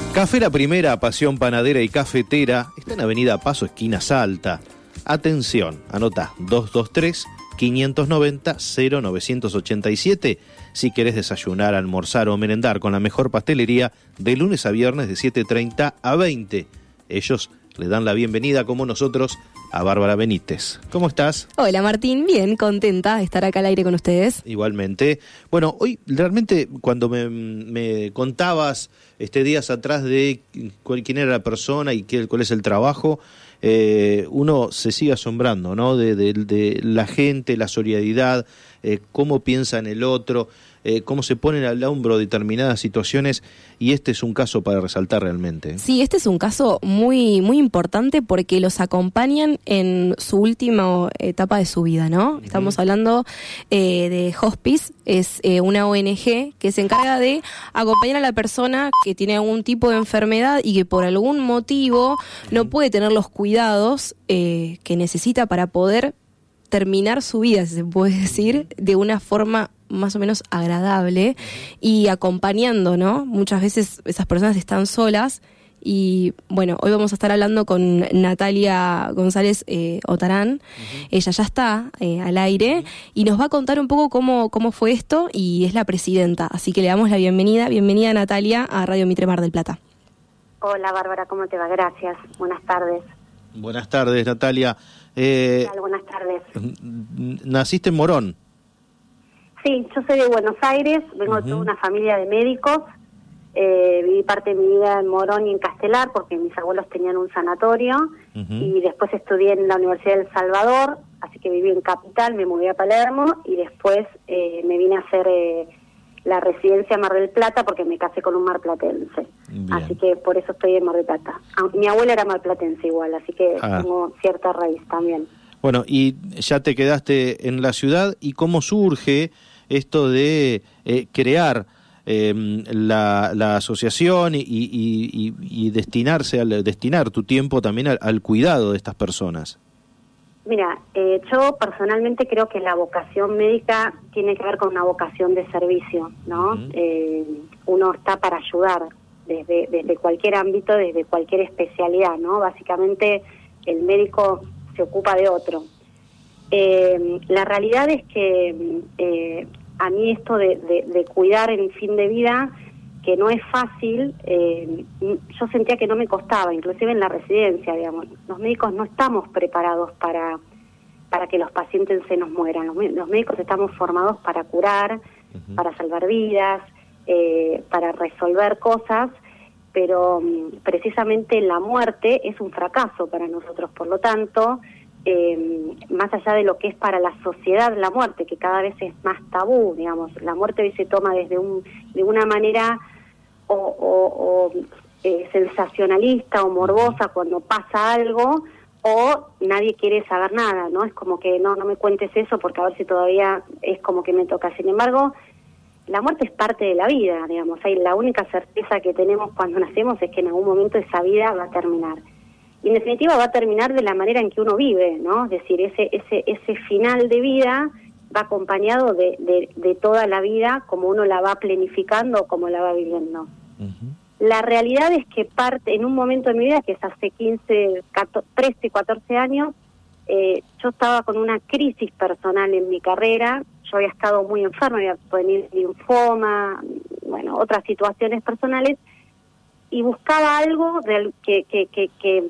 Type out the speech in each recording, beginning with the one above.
Café La Primera, pasión panadera y cafetera, está en Avenida Paso, esquina Salta. Atención, anota 223-590-0987 si querés desayunar, almorzar o merendar con la mejor pastelería de lunes a viernes de 7:30 a 20. Ellos le dan la bienvenida, como nosotros, a Bárbara Benítez. ¿Cómo estás? Hola Martín, bien, contenta de estar acá al aire con ustedes. Igualmente. Bueno, hoy realmente cuando me contabas días atrás de quién era la persona y cuál es el trabajo, uno se sigue asombrando, ¿no? De la gente, la solidaridad, cómo piensa en el otro, cómo se ponen al hombro determinadas situaciones, y este es un caso para resaltar realmente. Sí, este es un caso muy, muy importante porque los acompañan en su última etapa de su vida, ¿no? Uh-huh. Estamos hablando de Hospice, es una ONG que se encarga de acompañar a la persona que tiene algún tipo de enfermedad y que por algún motivo no puede tener los cuidados que necesita para poder terminar su vida, si se puede decir, de una forma más o menos agradable y acompañando, ¿no? Muchas veces esas personas están solas y, bueno, hoy vamos a estar hablando con Natalia González Otarán. Uh-huh. Ella ya está al aire y nos va a contar un poco cómo fue esto, y es la presidenta, así que le damos la bienvenida. Bienvenida, Natalia, a Radio Mitre Mar del Plata. Hola, Bárbara, ¿cómo te va? Gracias, buenas tardes. Buenas tardes, Natalia. Buenas tardes. ¿Naciste en Morón? Sí, yo soy de Buenos Aires, vengo de toda una familia de médicos, viví parte de mi vida en Morón y en Castelar porque mis abuelos tenían un sanatorio, y después estudié en la Universidad del Salvador, así que viví en Capital, me mudé a Palermo y después me vine a hacer la residencia Mar del Plata porque me casé con un marplatense. Bien. Así que por eso estoy en Mar del Plata. Mi abuela era marplatense igual, así que tengo cierta raíz también. Bueno, y ya te quedaste en la ciudad, ¿y cómo surge esto de crear la asociación y destinar tu tiempo también al cuidado de estas personas? Mira, yo personalmente creo que la vocación médica tiene que ver con una vocación de servicio, ¿no? Uh-huh. Uno está para ayudar desde cualquier ámbito, desde cualquier especialidad, ¿no? Básicamente el médico se ocupa de otro. La realidad es que a mí esto de cuidar en fin de vida, que no es fácil, yo sentía que no me costaba, inclusive en la residencia, digamos. Los médicos no estamos preparados para que los pacientes se nos mueran. Los médicos estamos formados para curar, uh-huh, para salvar vidas, para resolver cosas, pero precisamente la muerte es un fracaso para nosotros. Por lo tanto, más allá de lo que es para la sociedad la muerte, que cada vez es más tabú, digamos, la muerte hoy se toma de una manera sensacionalista o morbosa cuando pasa algo, o nadie quiere saber nada, ¿no? Es como que no me cuentes eso porque a ver si todavía es como que me toca. Sin embargo, la muerte es parte de la vida, digamos. La única certeza que tenemos cuando nacemos es que en algún momento esa vida va a terminar. Y en definitiva va a terminar de la manera en que uno vive, ¿no? Es decir, ese final de vida va acompañado de toda la vida, como uno la va planificando, como la va viviendo. Uh-huh. La realidad es que en un momento de mi vida, que es hace 13, 14 años, yo estaba con una crisis personal en mi carrera. Yo había estado muy enferma, había tenido linfoma, bueno, otras situaciones personales, y buscaba algo que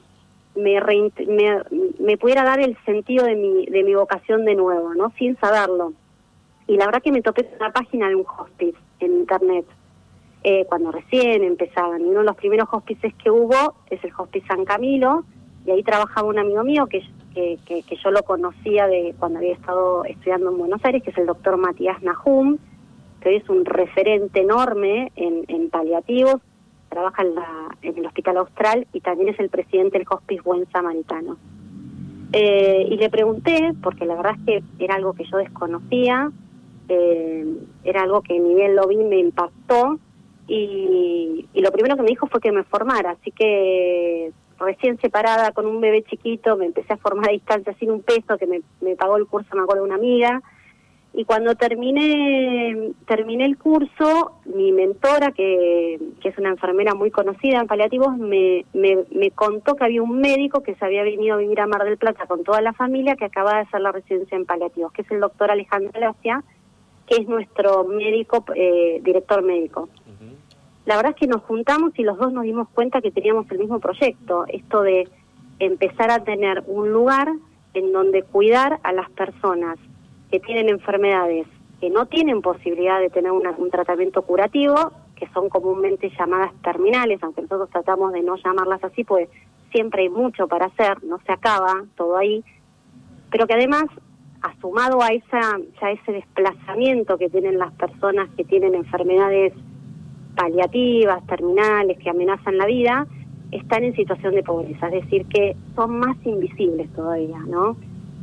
me pudiera dar el sentido de mi vocación de nuevo, ¿no? Sin saberlo. Y la verdad que me topé con una página de un hospice en internet, cuando recién empezaban, y uno de los primeros hospices que hubo es el Hospice San Camilo, y ahí trabajaba un amigo mío que yo lo conocía de cuando había estado estudiando en Buenos Aires, que es el doctor Matías Nahum, que hoy es un referente enorme en paliativos, trabaja en el Hospital Austral y también es el presidente del Hospice Buen Samaritano. Y le pregunté, porque la verdad es que era algo que yo desconocía, era algo que ni bien lo vi me impactó, y lo primero que me dijo fue que me formara, así que recién separada con un bebé chiquito me empecé a formar a distancia sin un peso, que me pagó el curso, me acuerdo, de una amiga, Y cuando terminé el curso, mi mentora, que es una enfermera muy conocida en paliativos, me contó que había un médico que se había venido a vivir a Mar del Plata con toda la familia, que acaba de hacer la residencia en paliativos, que es el doctor Alejandro Lacia, que es nuestro médico, director médico. La verdad es que nos juntamos y los dos nos dimos cuenta que teníamos el mismo proyecto, esto de empezar a tener un lugar en donde cuidar a las personas que tienen enfermedades que no tienen posibilidad de tener un tratamiento curativo, que son comúnmente llamadas terminales, aunque nosotros tratamos de no llamarlas así, pues siempre hay mucho para hacer, no se acaba todo ahí, pero que además, asumado a ese desplazamiento que tienen las personas que tienen enfermedades paliativas, terminales, que amenazan la vida, están en situación de pobreza, es decir, que son más invisibles todavía, ¿no?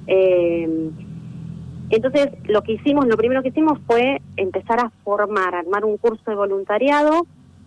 Entonces, lo primero que hicimos fue empezar a armar un curso de voluntariado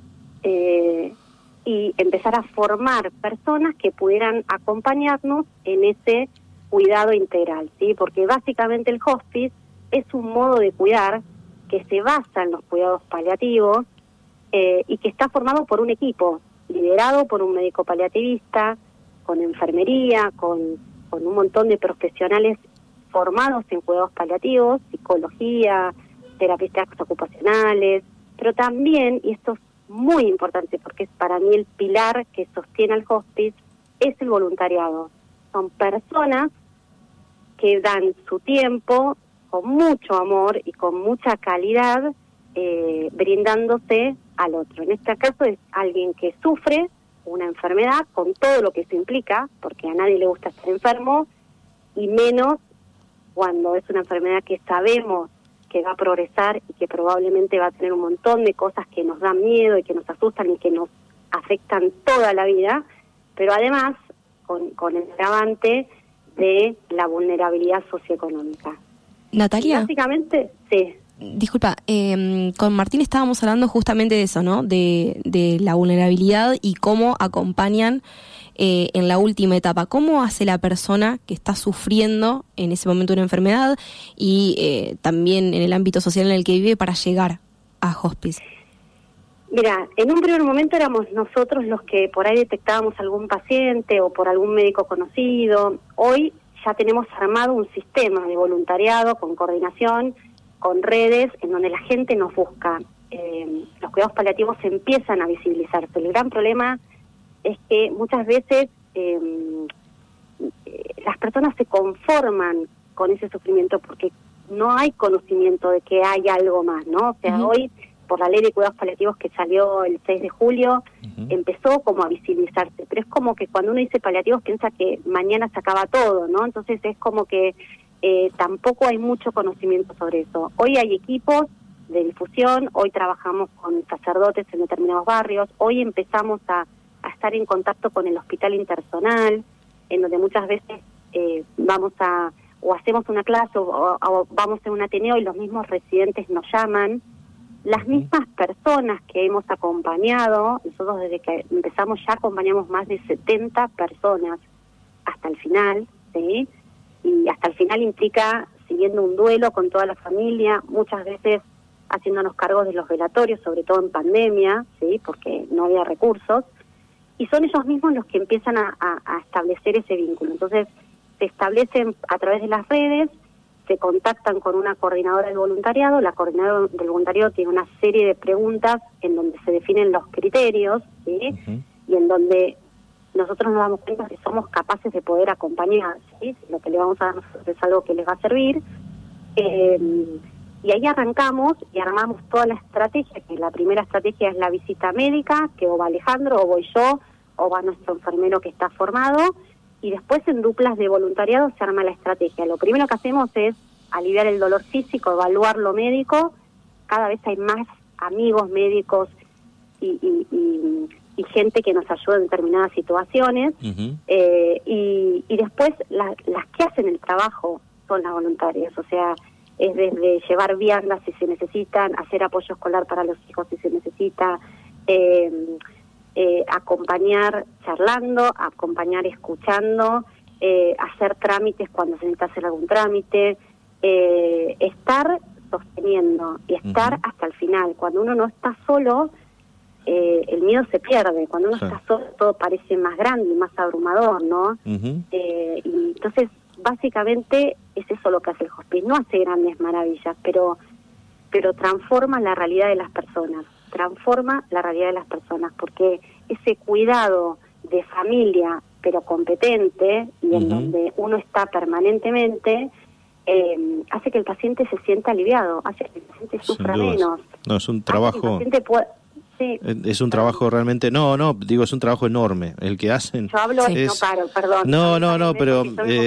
y empezar a formar personas que pudieran acompañarnos en ese cuidado integral, ¿sí? Porque básicamente el hospice es un modo de cuidar que se basa en los cuidados paliativos y que está formado por un equipo, liderado por un médico paliativista, con enfermería, con un montón de profesionales formados en cuidados paliativos, psicología, terapistas ocupacionales, pero también, y esto es muy importante porque es para mí el pilar que sostiene al hospice, es el voluntariado. Son personas que dan su tiempo con mucho amor y con mucha calidad, brindándose al otro. En este caso es alguien que sufre una enfermedad con todo lo que eso implica, porque a nadie le gusta estar enfermo, y menos cuando es una enfermedad que sabemos que va a progresar y que probablemente va a tener un montón de cosas que nos dan miedo y que nos asustan y que nos afectan toda la vida, pero además con el agravante de la vulnerabilidad socioeconómica. Natalia. Básicamente, sí. Disculpa, con Martín estábamos hablando justamente de eso, ¿no? De la vulnerabilidad y cómo acompañan en la última etapa. ¿Cómo hace la persona que está sufriendo en ese momento una enfermedad y también en el ámbito social en el que vive para llegar a hospice? Mira, en un primer momento éramos nosotros los que por ahí detectábamos algún paciente o por algún médico conocido. Hoy ya tenemos armado un sistema de voluntariado con coordinación, con redes, en donde la gente nos busca. Los cuidados paliativos empiezan a visibilizarse. El gran problema es que muchas veces las personas se conforman con ese sufrimiento porque no hay conocimiento de que hay algo más, ¿no? O sea, hoy, por la ley de cuidados paliativos que salió el 6 de julio, empezó como a visibilizarse, pero es como que cuando uno dice paliativos piensa que mañana se acaba todo, ¿no? Entonces es como que tampoco hay mucho conocimiento sobre eso. Hoy hay equipos de difusión, hoy trabajamos con sacerdotes en determinados barrios, hoy empezamos a estar en contacto con el hospital intersonal, en donde muchas veces vamos o hacemos una clase o vamos a un ateneo y los mismos residentes nos llaman. Las mismas personas que hemos acompañado, nosotros desde que empezamos ya acompañamos más de 70 personas hasta el final, ¿sí? Y hasta el final implica siguiendo un duelo con toda la familia, muchas veces haciéndonos cargos de los velatorios, sobre todo en pandemia, ¿sí? Porque no había recursos, y son ellos mismos los que empiezan a establecer ese vínculo. Entonces se establecen a través de las redes, se contactan con una coordinadora del voluntariado, la coordinadora del voluntariado tiene una serie de preguntas en donde se definen los criterios, ¿sí? Y en donde nosotros nos damos cuenta que somos capaces de poder acompañar, ¿sí? Lo que le vamos a dar nosotros es algo que les va a servir. Y ahí arrancamos y armamos toda la estrategia, que la primera estrategia es la visita médica, que o va Alejandro, o voy yo, o va nuestro enfermero que está formado, y después en duplas de voluntariado se arma la estrategia. Lo primero que hacemos es aliviar el dolor físico, evaluar lo médico. Cada vez hay más amigos médicos y gente que nos ayuda en determinadas situaciones. Y después las que hacen el trabajo son las voluntarias, o sea, es desde llevar viandas si se necesitan, hacer apoyo escolar para los hijos si se necesita, acompañar charlando, acompañar escuchando, hacer trámites cuando se necesita hacer algún trámite, estar sosteniendo y estar hasta el final. Cuando uno no está solo, el miedo se pierde. Cuando uno está solo, todo parece más grande y más abrumador, ¿no? Y entonces, básicamente, es eso lo que hace el hospice. No hace grandes maravillas, pero transforma la realidad de las personas. Transforma la realidad de las personas, porque ese cuidado de familia, pero competente, y en donde uno está permanentemente, hace que el paciente se sienta aliviado, hace que el paciente sufra menos. No, es un trabajo... Es un trabajo realmente, es un trabajo enorme el que hacen. Yo hablo, no paro, perdón. No, pero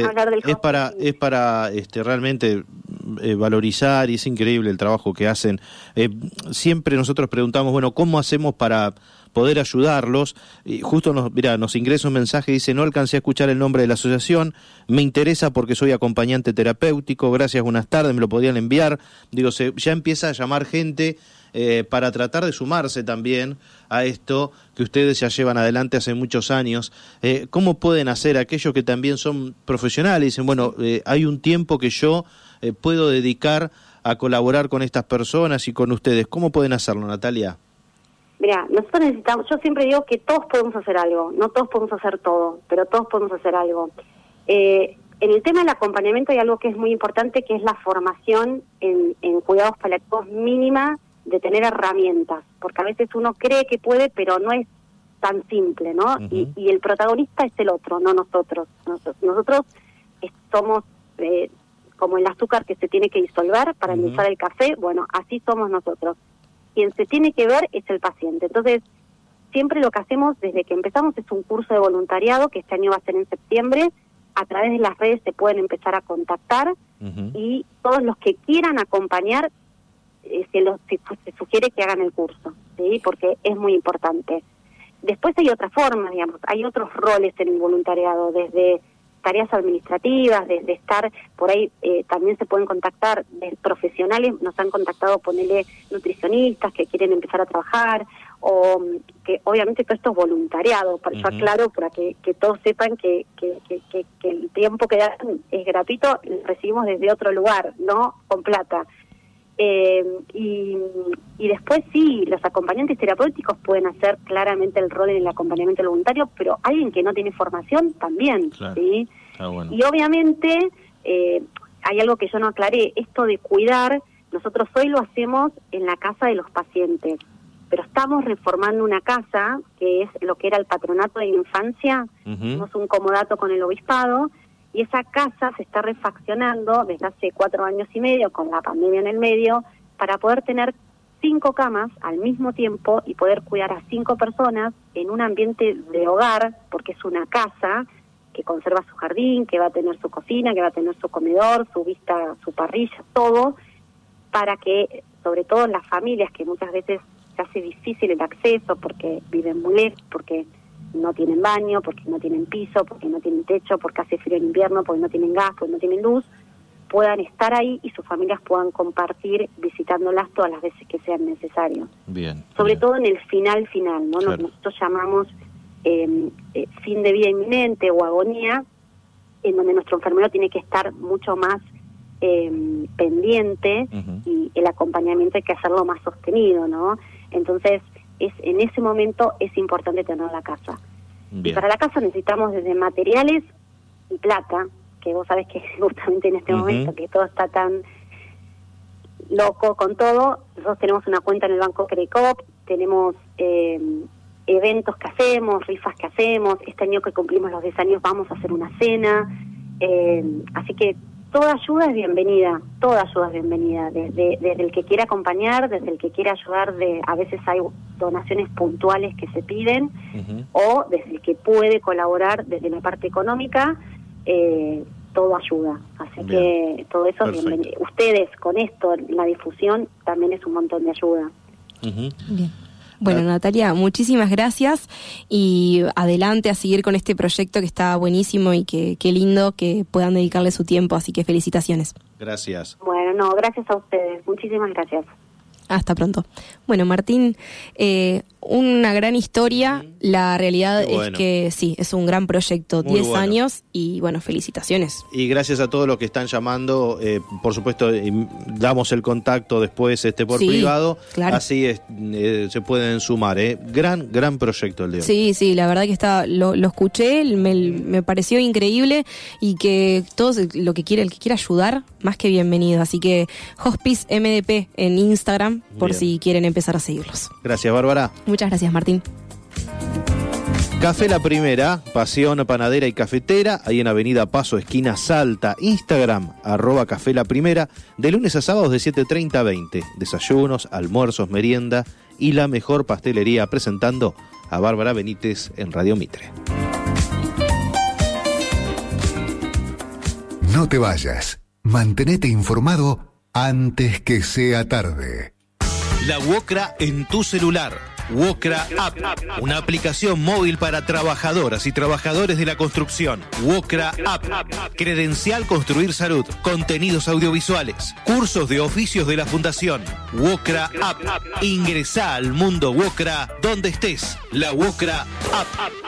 es para realmente valorizar, y es increíble el trabajo que hacen. Siempre nosotros preguntamos, bueno, ¿cómo hacemos para poder ayudarlos? Y justo nos ingresa un mensaje, dice: no alcancé a escuchar el nombre de la asociación, me interesa porque soy acompañante terapéutico, gracias, buenas tardes, me lo podían enviar. Ya empieza a llamar gente para tratar de sumarse también a esto que ustedes ya llevan adelante hace muchos años. ¿Cómo pueden hacer aquellos que también son profesionales y dicen, bueno, hay un tiempo que yo puedo dedicar a colaborar con estas personas y con ustedes? ¿Cómo pueden hacerlo, Natalia? Mira, nosotros necesitamos, yo siempre digo que todos podemos hacer algo, no todos podemos hacer todo, pero todos podemos hacer algo. En el tema del acompañamiento hay algo que es muy importante, que es la formación en cuidados paliativos mínima, de tener herramientas, porque a veces uno cree que puede, pero no es tan simple, ¿no? Y el protagonista es el otro, no nosotros. Nosotros somos como el azúcar que se tiene que disolver para endulzar el café, bueno, así somos nosotros. Quien se tiene que ver es el paciente. Entonces, siempre lo que hacemos desde que empezamos es un curso de voluntariado, que este año va a ser en septiembre. A través de las redes se pueden empezar a contactar, y todos los que quieran acompañar, se sugiere que hagan el curso, ¿sí? Porque es muy importante. Después hay otra forma, digamos, hay otros roles en el voluntariado, desde tareas administrativas, desde estar por ahí, también se pueden contactar de profesionales, nos han contactado, ponele, nutricionistas que quieren empezar a trabajar, o que obviamente todo esto es voluntariado, por eso aclaro, para que todos sepan que el tiempo que dan es gratuito, lo recibimos desde otro lugar, no con plata. Y después sí, los acompañantes terapéuticos pueden hacer claramente el rol en el acompañamiento voluntario, pero alguien que no tiene formación también, claro. ¿Sí? Bueno. Y obviamente hay algo que yo no aclaré, esto de cuidar, nosotros hoy lo hacemos en la casa de los pacientes, pero estamos reformando una casa que es lo que era el patronato de infancia, hicimos un comodato con el obispado, y esa casa se está refaccionando desde hace 4 años y medio, con la pandemia en el medio, para poder tener 5 camas al mismo tiempo y poder cuidar a 5 personas en un ambiente de hogar, porque es una casa que conserva su jardín, que va a tener su cocina, que va a tener su comedor, su vista, su parrilla, todo, para que, sobre todo las familias, que muchas veces se hace difícil el acceso porque viven muy lejos, porque no tienen baño, porque no tienen piso, porque no tienen techo, porque hace frío en invierno, porque no tienen gas, porque no tienen luz, puedan estar ahí y sus familias puedan compartir visitándolas todas las veces que sean necesarios. Bien. Sobre todo en el final, ¿no? Claro. Nosotros llamamos fin de vida inminente o agonía, en donde nuestro enfermero tiene que estar mucho más pendiente, y el acompañamiento hay que hacerlo más sostenido, ¿no? Entonces, en ese momento es importante tener la casa. Bien. Y para la casa necesitamos desde materiales y plata, que vos sabés que justamente en este momento que todo está tan loco con todo, nosotros tenemos una cuenta en el Banco Credicop, tenemos eventos que hacemos, rifas que hacemos, este año que cumplimos los 10 años vamos a hacer una cena, así que toda ayuda es bienvenida, desde el que quiera acompañar, desde el que quiera ayudar, a veces hay donaciones puntuales que se piden, o desde el que puede colaborar desde la parte económica, todo ayuda, así bien. Que todo eso es bienvenido. Ustedes con esto, la difusión, también es un montón de ayuda. Bien. Bueno, Natalia, muchísimas gracias y adelante a seguir con este proyecto que está buenísimo y qué lindo que puedan dedicarle su tiempo, así que felicitaciones. Gracias. Bueno, gracias a ustedes, muchísimas gracias. Hasta pronto. Bueno, Martín, una gran historia. La realidad Bueno. es que sí, es un gran proyecto, Muy 10 bueno. años y bueno, felicitaciones. Y gracias a todos los que están llamando, por supuesto, damos el contacto después por Sí, privado, claro. así se pueden sumar. Gran proyecto el de hoy. Sí, la verdad que lo escuché, me pareció increíble y que todos el que quiera ayudar, más que bienvenido. Así que Hospice MDP en Instagram, por Bien. si quieren empezar a seguirlos. Gracias, Bárbara. Muchas gracias, Martín. Café La Primera, pasión panadera y cafetera, ahí en Avenida Paso, esquina Salta. Instagram, @Café La Primera, de lunes a sábados de 7:30 a 20. Desayunos, almuerzos, merienda y la mejor pastelería, presentando a Bárbara Benítez en Radio Mitre. No te vayas. Mantenete informado antes que sea tarde. La Wokra en tu celular. Wokra App, una aplicación móvil para trabajadoras y trabajadores de la construcción. Wokra App, credencial Construir Salud, contenidos audiovisuales, cursos de oficios de la Fundación. Wokra App, ingresá al mundo Wokra donde estés. La Wokra App.